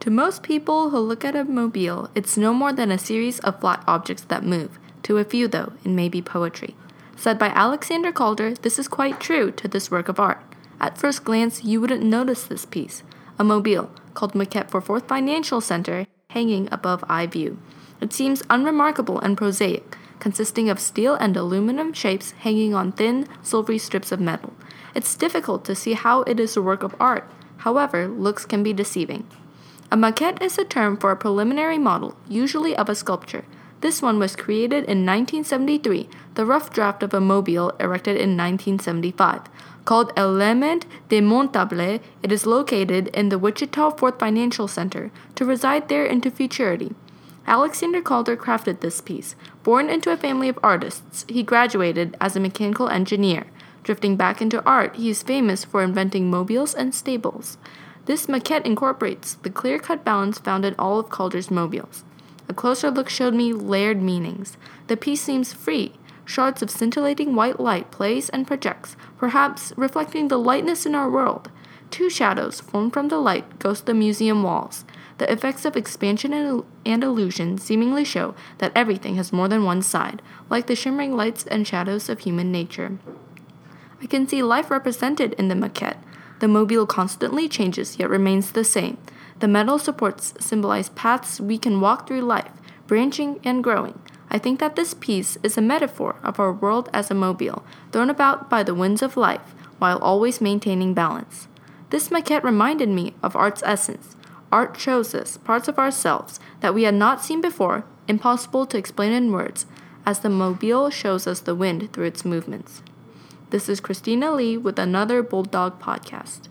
To most people who look at a mobile, it's no more than a series of flat objects that move. To a few, though, it may be poetry. Said by Alexander Calder, this is quite true to this work of art. At first glance, you wouldn't notice this piece, a mobile, called Maquette for Fourth Financial Center, hanging above eye view. It seems unremarkable and prosaic, consisting of steel and aluminum shapes hanging on thin, silvery strips of metal. It's difficult to see how it is a work of art. However, looks can be deceiving. A maquette is a term for a preliminary model, usually of a sculpture. This one was created in 1973, the rough draft of a mobile erected in 1975. Called Element Démontable, it is located in the Wichita Fourth Financial Center, to reside there into futurity. Alexander Calder crafted this piece. Born into a family of artists, he graduated as a mechanical engineer. Drifting back into art, he is famous for inventing mobiles and stables. This maquette incorporates the clear-cut balance found in all of Calder's mobiles. A closer look showed me layered meanings. The piece seems free. Shards of scintillating white light plays and projects, perhaps reflecting the lightness in our world. Two shadows formed from the light ghost the museum walls. The effects of expansion and illusion seemingly show that everything has more than one side, like the shimmering lights and shadows of human nature. I can see life represented in the maquette. The mobile constantly changes, yet remains the same. The metal supports symbolize paths we can walk through life, branching and growing. I think that this piece is a metaphor of our world as a mobile, thrown about by the winds of life, while always maintaining balance. This maquette reminded me of art's essence. Art shows us parts of ourselves that we had not seen before, impossible to explain in words, as the mobile shows us the wind through its movements. This is Christina Lee with another Bulldog Podcast.